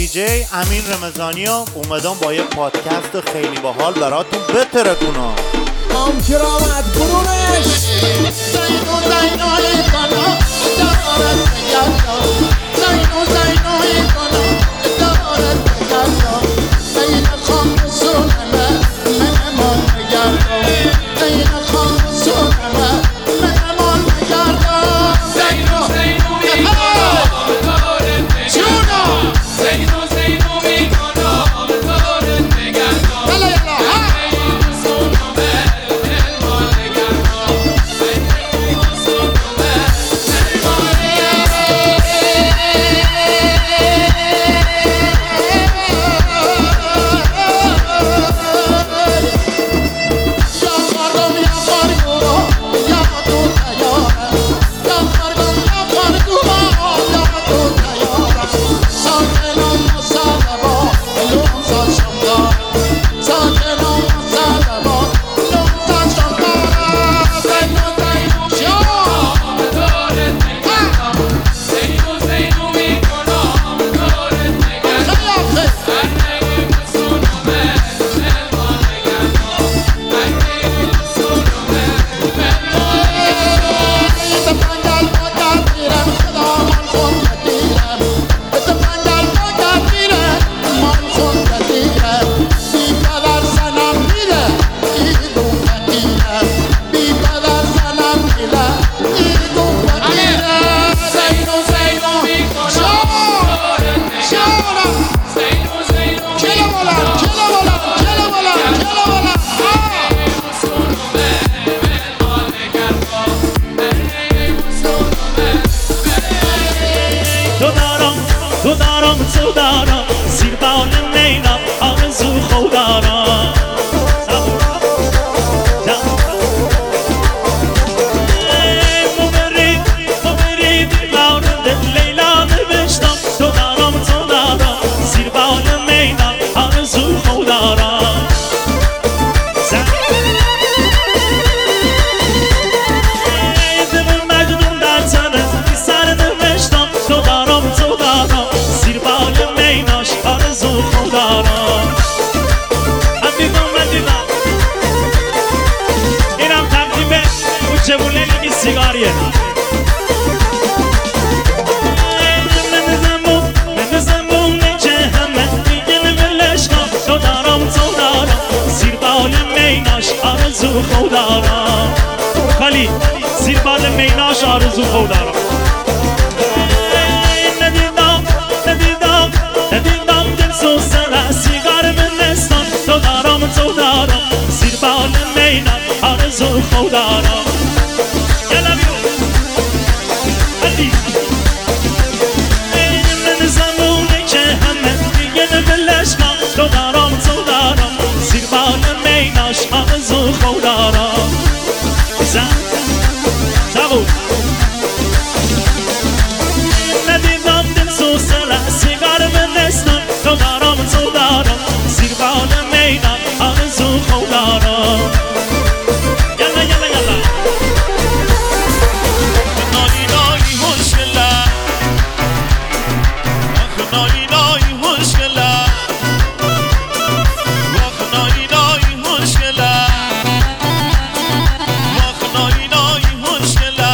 دیجی امین رمضانی ها اومدم با یه پادکست خیلی باحال براتون بترکونم. هم کرامت برونش زینو زینوی کنم دارد بگردم زینو زینوی کنم دارد بگردم زین خان سونمه مهمان بگردم زین خان سونمه مهمان بگردم زینو زینوی کنم دارد بگردم زینو زینوی کنم دارد بگردم بله یلا تو دارم زیر بال مینا آرزو خودارم مبرید مورد لیلا نوشتم تو دارم زیر بال مینا آرزو خودارم دل مجنون در تنه سر نوشتم تو دارم زیر بال میناش آرزو خودارم من دیدم اینم تقدیمه کوچه بوله سیگاریه من زمونه که همه دیگه نملش کن تو دارم زیر بال میناش آرزو خودارم خالی زیر بال میناش آرزو خودارم ندیدم دل سو سر سیگار منستان تو دارم زیر بال میناش آرزو خودارم من زمونه که همه دیگه نبلش کن تو دارم زیر بال میناش آرزو خودارم ندیدم دل سو سر سیگار منستان تو دارم زیر بال میناش آرزو خودارم یلا یلا یلا نایی نایی خوشگله آخ نایی نایی خوشگله آخ نایی نایی خوشگله آخ نایی نایی خوشگله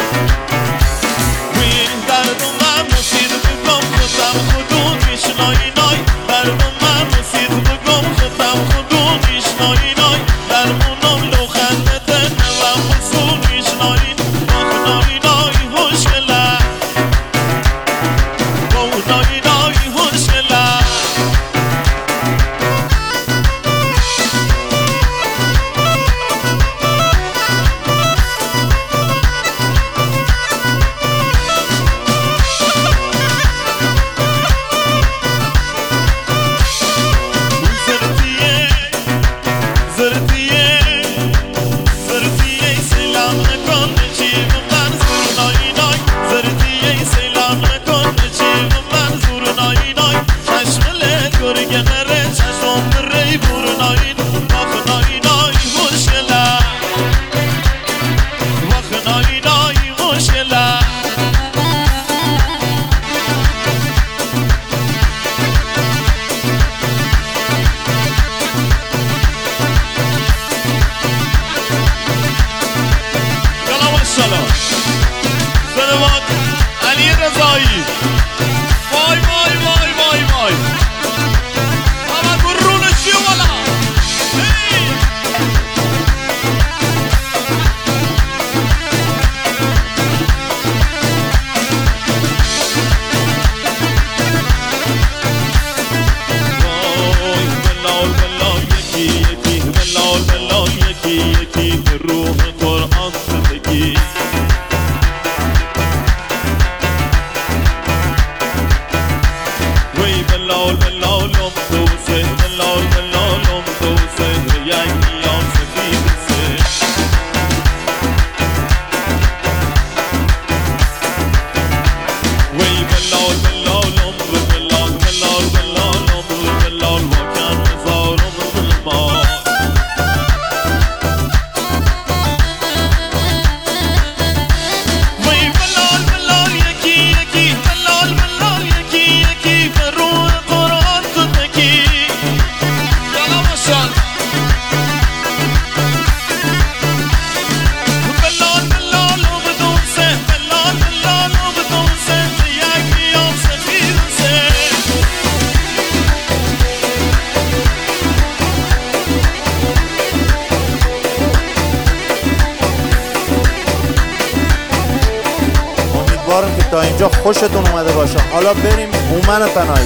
روی دردم من مسیر بگم خودم خودونیش نایی نایی دردم من مسیر بگم خودم خودونیش نایی نایی درمونم لو خندته نوم خصومیش نایی آخ نایی نایی خوشگله نایی نایی خوشگله بلال بلالم دوسه بلال بلالم دوسه یکیان سفید سه وی بلال بلالم بلال بلال بلالم بلال واکن هزارم ظلمات وی بلال بلال یکی یکی بلال بلال یکی یکی به روح قرآن تو تکی یالا ماشال بلال بلال و بدون سه بلال بلال و بدون سه یکی آن سفید سه امیدوارم که تا اینجا خوشتون اومده باشه. حالا بریم هومن پناهی.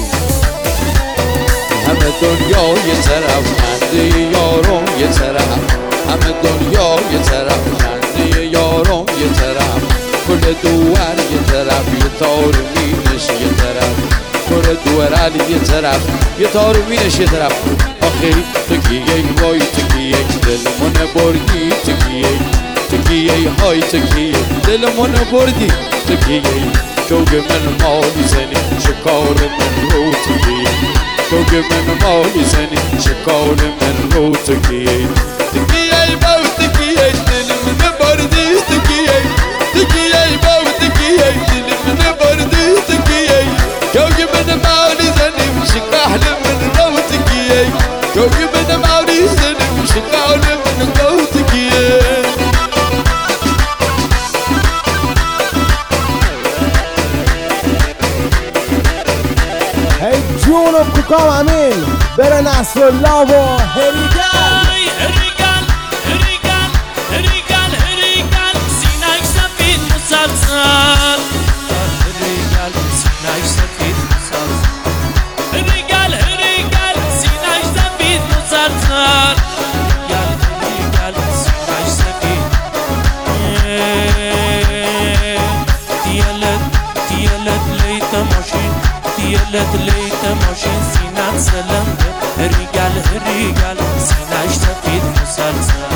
همه دنیا یه طرف خنده یارم یه طرف همه دنیا یه طرف خنده یارم یه طرف کل دوار یه طرف یه تار مینش یه طرف کل دوار علی یه طرف یه تار مینش یه طرف آخری تکیه وای تکیه دلمون بردی تکیه های تکیه دلمون بردی تکیه شوق من مالی زنی شکار من رو تکیه شوق من مالی زنی شکار من رو تکیه تکیه باو تکیه دلمون بردی تکیه باو تکیه دلمون بردی تکیه شوق من مالی زنی شکار من رو تکیه شوق من مالی زنی شکار من رو تکیه هی جونم کوکام امین بره نصرالله و هریگل هریگل سینه‌اش سفید مسلسل هریگل سینه‌اش سفید مسلسل هریگل سینه‌اش سفید مسلسل هریگل سینه‌اش سفید دیالت لیت ماشین دیالت لیت ماشین سینه‌ت سلنده هریگل سینه‌اش سفید مسلسل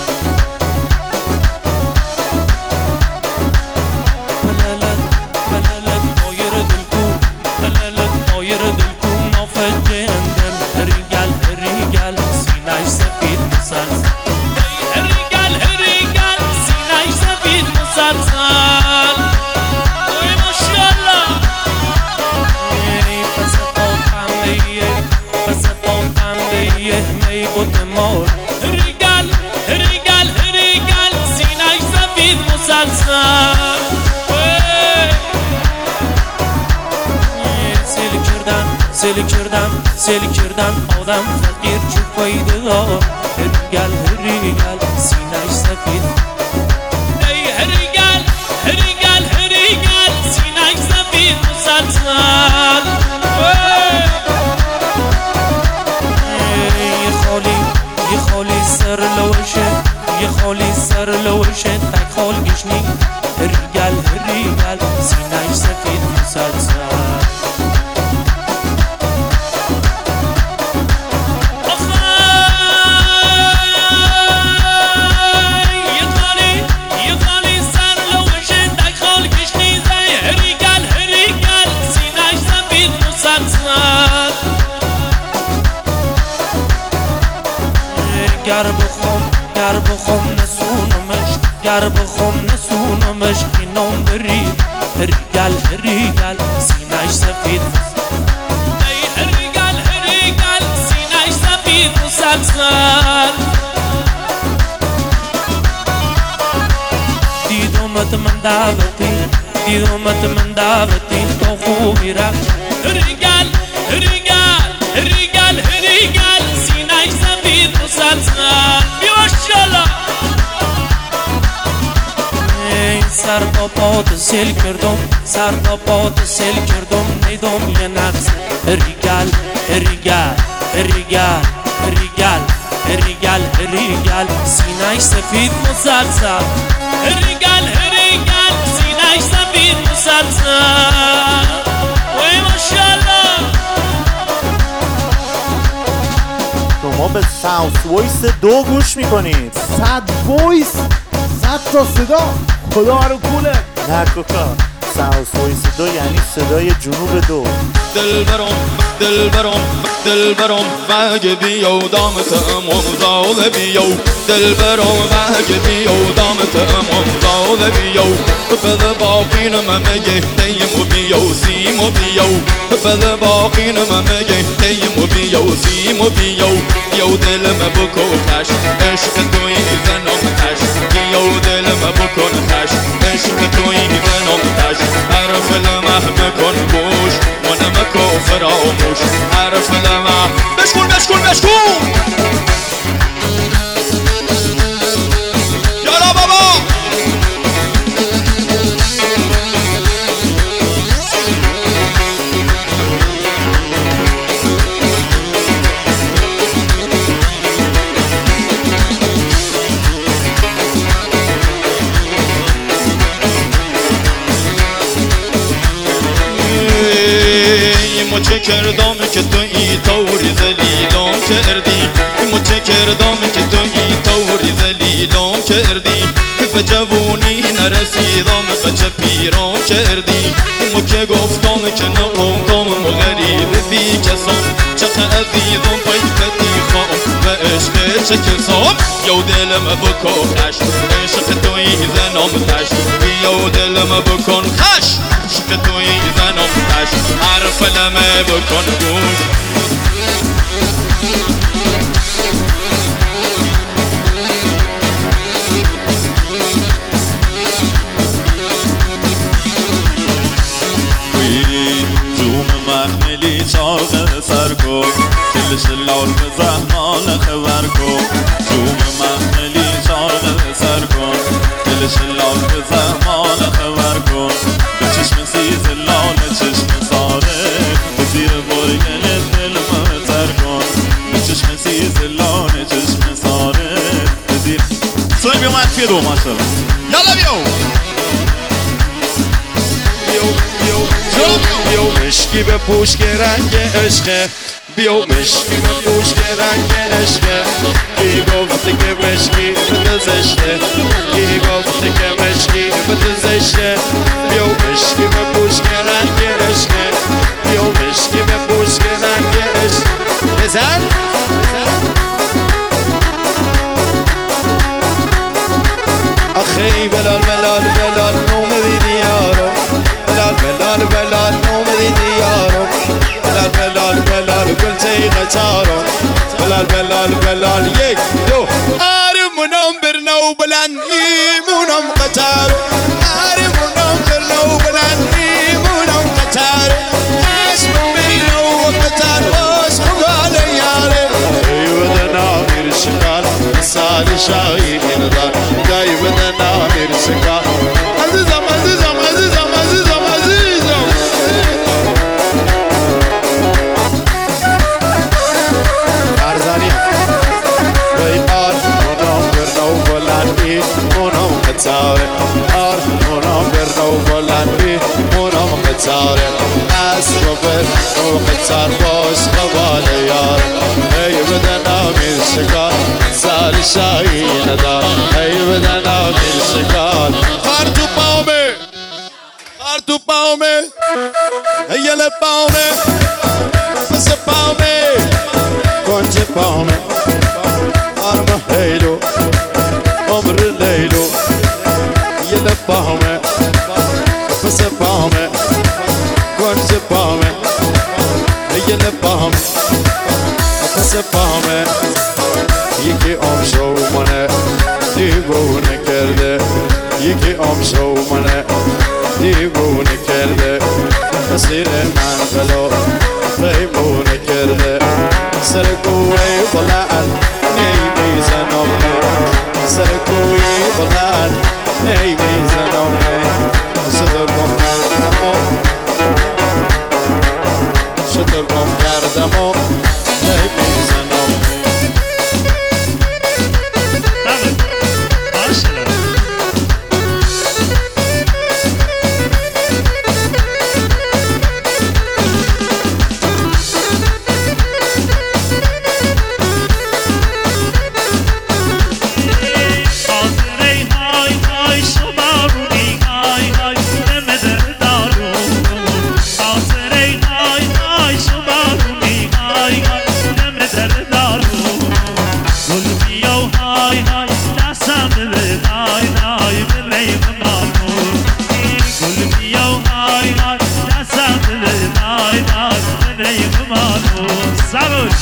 مایر دلکون نافجه اندم هریگل سینه‌اش سفید مسلسل هریگل سینه‌اش سفید مسلسل اوی ماشاءالله پس پا پنبه می بود مار هریگل سینه‌اش سفید مسلسل سیل کردن آدم فقیر چه فایده ها هریگل سینه‌اش سفید ای هریگل سینه‌اش سفید مسلسل یه خالی سر لوشه تک خال گشنی هریگل سینه‌اش سفید مسلسل گر بخوم نسونمش اینام برید هریگل سینه‌اش سفید ای هریگل سینه‌اش سفید مسلسل دیدمت من دعوتی تو خوبی رفت هریگل سینه‌اش سفید مسلسل بیماشالله سر تا پات سیل کردم نیدم یه نقص هریگل سینه‌اش سفید مسلسل هریگل سینه‌اش سفید مسلسل وای ماشاءالله به ساوث وایس 2 گوش میکنید. 100 وایس 100 تا صدا خدا رو کوله. نه کوکا، ساوث وایس 2 یعنی صدای جنوب 2. دلبرم مگه بیو دامت مغزال بیو دلبرم مگه بیو دامت مغزال بیو بل باقین مگه تیم بیو سیم بیو بل باقین مگه تیم بیو سیم بیو یو دلم بکن خش عشق توی زنم خش یو دلم بکن خش عشق توی زنم خش حرف لمح بکن گوش ونمکو فراموش حرف لمح بشکن یالا بابا ما چه کردم که تو ای طوری زلیلم کردی ما چه کردم که تو ای طوری زلیلم کردی به جوونی نرسیدم به چه پیرم کردی ما که گفتم که نموندم غریب بی کسم چه عزیزم پیفتی خوام و عشق چه کسم یو دلم بکن خش عشق توی زنم تش یو دلم بکن خش عشق توی زنم تش حرف لمه بکن گوش جوم محملی چاق سر کن دلش لال به زحمان خبر کن جوم محملی چاق سر کن دلش لال به زحمان خبر کن به چشم سیز لال چشم ساره به زیر برگل دل مهتر کن به چشم سیز لال چشم ساره به زیر سوی بیو منفی 2 ماشالله یالا بیو مشکی به پوش که رنگ عشقه بیو مشکی به پوش که رنگ عشقه کی گفته که مشکی به زشته کی گفته که مشکی به زشته بیو مشکی به پوش که رنگ عشقه بیو مشکی به پوش که رنگ عشقه بزن آخی بلال نومدی دیارم بلال نومدی دیارم بلال گل تیغتارم بلال 1 2 آرمونم برنو بلند ایمونم قطار آرمونم برنو بلند ایمونم قطار اسم برنو قطار اسم قال یاره ایوه نامیر شکار سال شایی دار دایو نامیر شکار عزیزم آرمونم برنو بلندی مونم قطاره اسب برنو قطار باش قبال یار ای بدن آمیر شکار سال شایی ندار ای بدن آمیر شکار خار تو پاومه ایل پاومه پس پاومه کنج پاومه آرم هیلو عمر لیلو یل پاومه پس پاومه کنج پاومه یل پاومه پس پاومه یکی عمشو منه دیوونه کرده یکی عمشو منه دیوونه کرده مسیر من غلو ریمونه کرده سرکوی بلند نیمیزنم سرکوی بلند نیمیزنم شترگم کردم و نیمیزنم زبون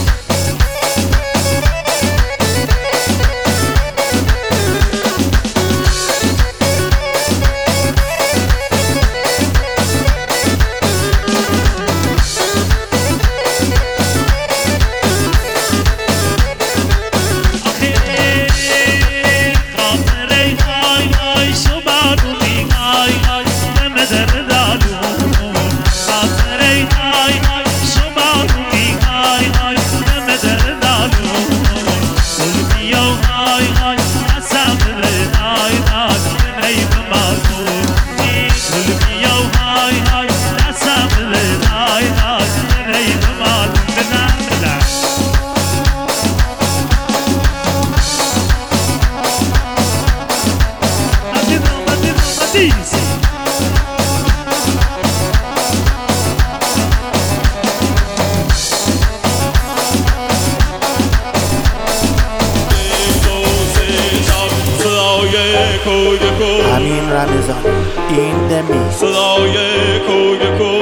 امین رمضان این دمی صدای کوی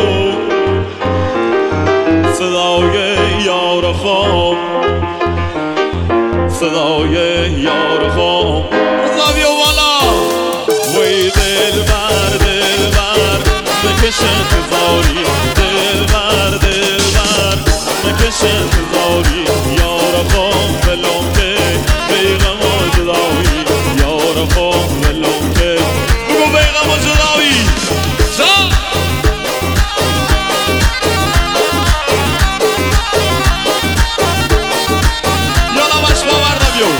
صدای یار خام صدای یار خام زاویه والا وی دل بر بکشن تزاری دل بر بکشن تزاری یار خام بلوم که بیغم و جدایی یار خام بلوم که بگو بیغم و جدایی یالا باش باور نبیو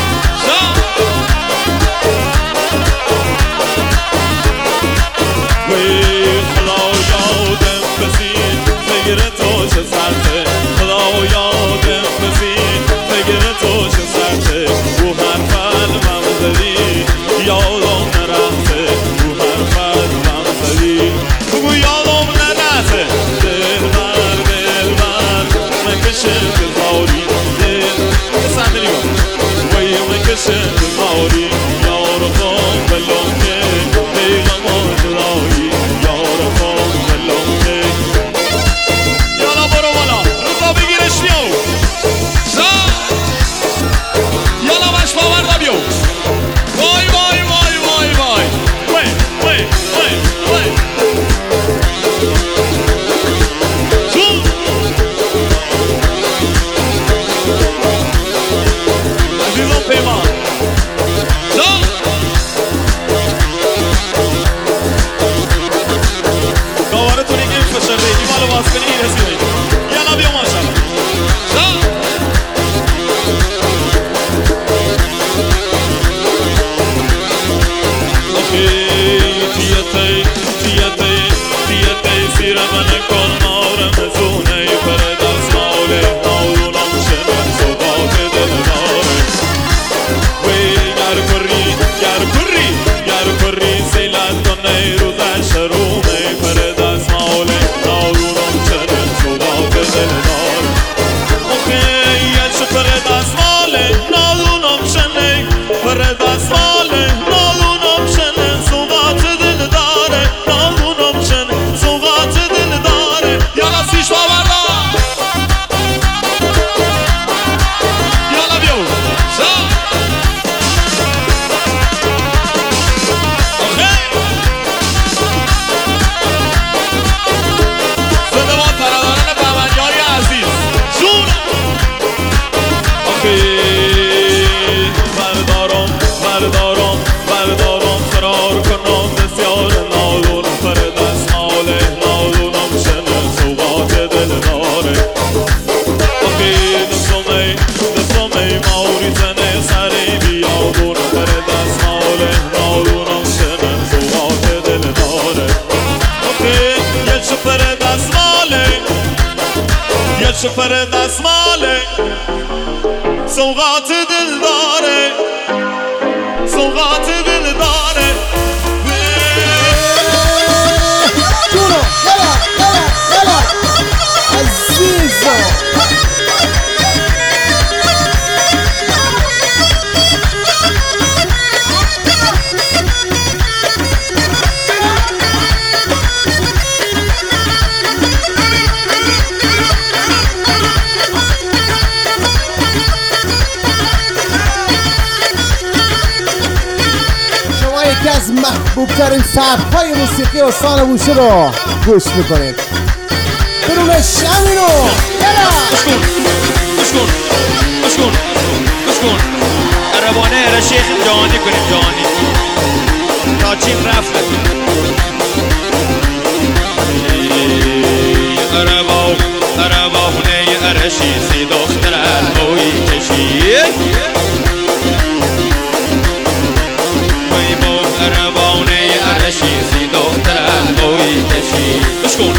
وی خدا یادم بزین فکر تو چه سرته خدا یادم بزین فکر تو چه سرته او هر قلبم زدی یادم نرفته او هر قلبم زدی بگو یادم نرفته دل بر مکشن بزاری دل صندلی با وی مکشن بزاری یار خون بلونگه بیغم و جدایی یار خون بلونگه یالا برو بالا رضا بگیرش بیو یالا باش باور نبیو وای وای وای وای وای وای وای وای وای جون عزیزم پیمان جون داورتون این فشرده ایمالو باز کنی این حسینی یالا بیو ماشالله جون تیتی سیر من کن مارم زونه پر دست ماله ناونم شنم صداق دل داره وی گر کری سیلت کنه روزش رومه پر دست ماله ناونم شنم صداق دل داره یش پر دست ماله ناونم شنه پر دست ماله ناونم شنه صداق دل داره ناونم شنه صداق دل داره یالا سیش باوردا یالا بیو زندباد برادران بهمنیاری عزیز جون بردارم فرار کنم بسیار نالونم پر دست ماله نالونم شنه صوبات دل داره دستمه ماوری زنه سری بیابونم پر دست ماله نالونم شنه صوبات دل داره یه پر دست ماله یه پر دست ماله سوغات دل داره سوغات دل داره جونو يلا عزيزو خوبترین سبک‌های موسیقی استان بوشه رو گوش میکنید. برون شمینو گوش کن عربانه اره شیخ جهانی کنیم جهانی تا چین رفت عربانه اره شیخی دختر البوی کشید عربانه اره شیخی دختر البوی کشید گوش کن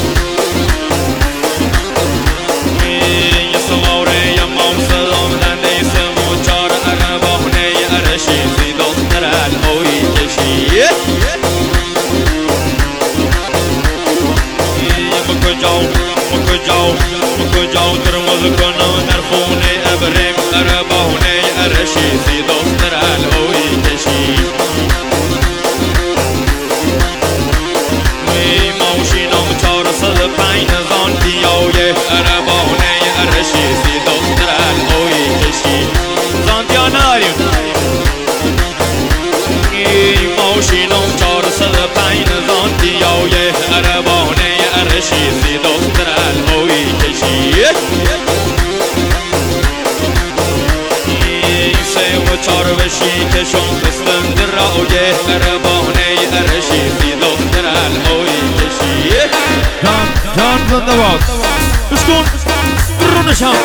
کجا ترمز کنم در خونه ابرم عربانه ارشیزی دختر الهوی کشید ماشینم 405 نزان دیایه عربانه ارشیزی دختر الهوی کشید زاندیا ناریم ماشینم 405 نزان دیایه عربانه ارشیزی دختر الهوی کشید سه و چار بشی کشون قسطن در راویه عربانه ارشیزی دختر الهوی کشید جان زنده باد گوش کن برونشان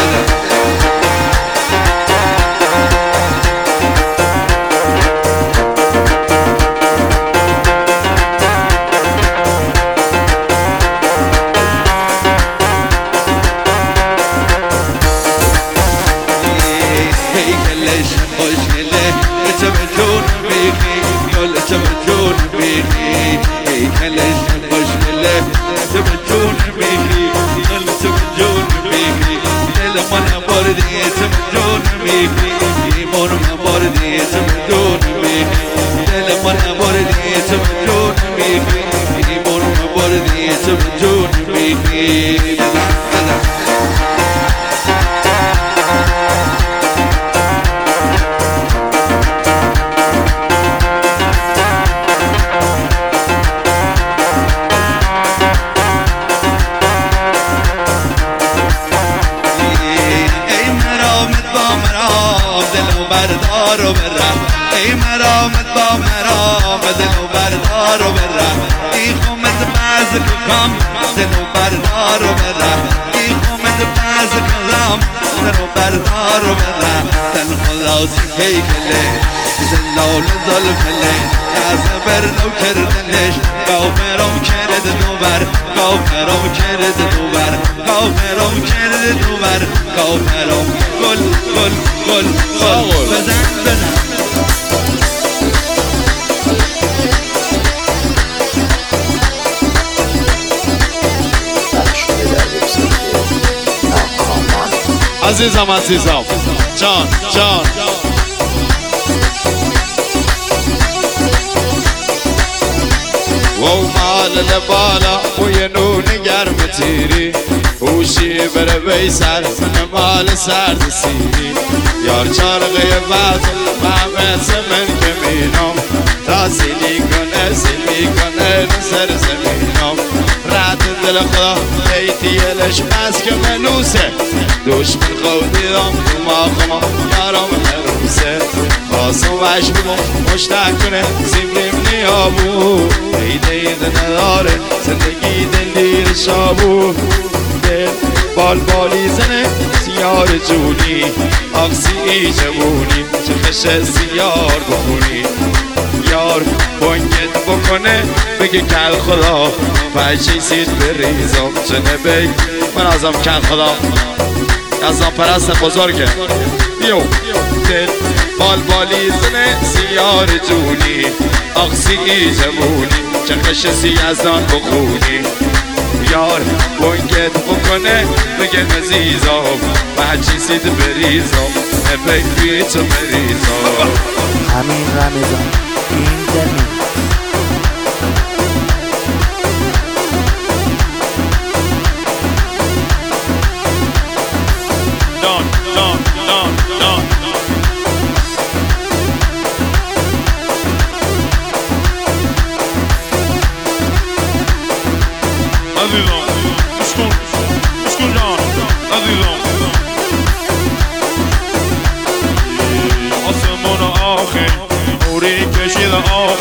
عزیزم جان و مال لبالا و یه نون گرم تیری هوشی بره بیسر مال سرد سیری یار چارقه بعد محمد زمین که مینم تا سیلی کنه سر زمینم رد دل خدا بیتیلش بس که منوسه دشمن خودیدم خما یارم هروسه باسم وش بمون مشتاق کنه زیبلیم نیابو دید نداره زندگی دلیر شابو دل بالبالی زنه سیار جونی آقسی جوونی چه خش سیار بخونی یار بانگت بکنه بگه کل خدا بچه سید بریزم چنه بگ من ازم کل خدا ازم پرست بزرگه بیو دل بالبالی زنه سیار جونی آقسی جوونی چه خشسی از آن بخونی یار بانگت بکنه بگه نزیزم بچه سید بریزم نبگی تو بریزم همین رمضان این زمین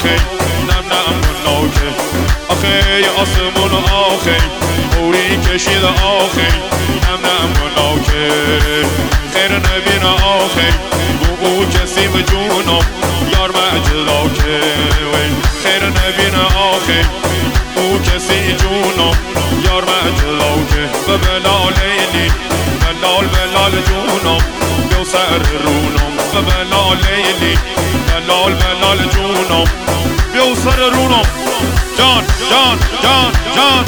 آخی نم ناکه آخی آسمون آخی موری کشید آخی نم ناکه خیر نبین آخی بو کسی به جونم یار مجدا که خیر نبین آخی بو کسی جونم یار مجدا که به بلالیلی بلال جونم بیو سر رونم به بلالیلی بلال جونم بیو سر رونم جان جان جان جان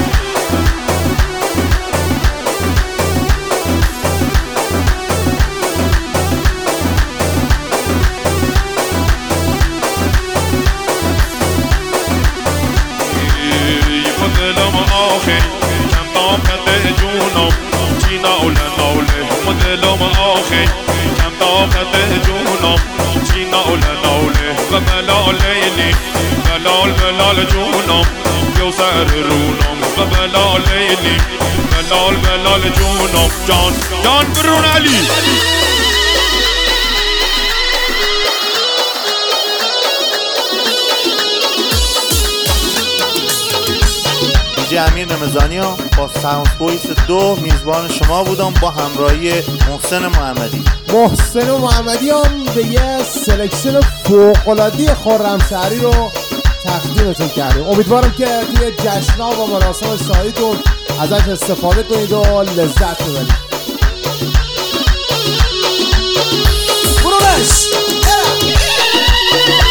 دلم آخی کم طاقت جونم چی نوله دلم آخی کم طاقت جونم چی نوله و بلالیلی بلال جونم بیو سر رونم و بلالیلی بلال جونم جان برون علی دیجی امیر رمضانیان با ساوند بویس 2 میزبان شما بودم با همراهی محسن محمدی. محسن محمدی هم به یه سلکشن فوق‌العاده خرمشهری رو تقدیمتون کردیم. امیدوارم که توی جشن‌ها و مراسم شاهیتون ازش استفاده کنید و لذت ببرید. برونش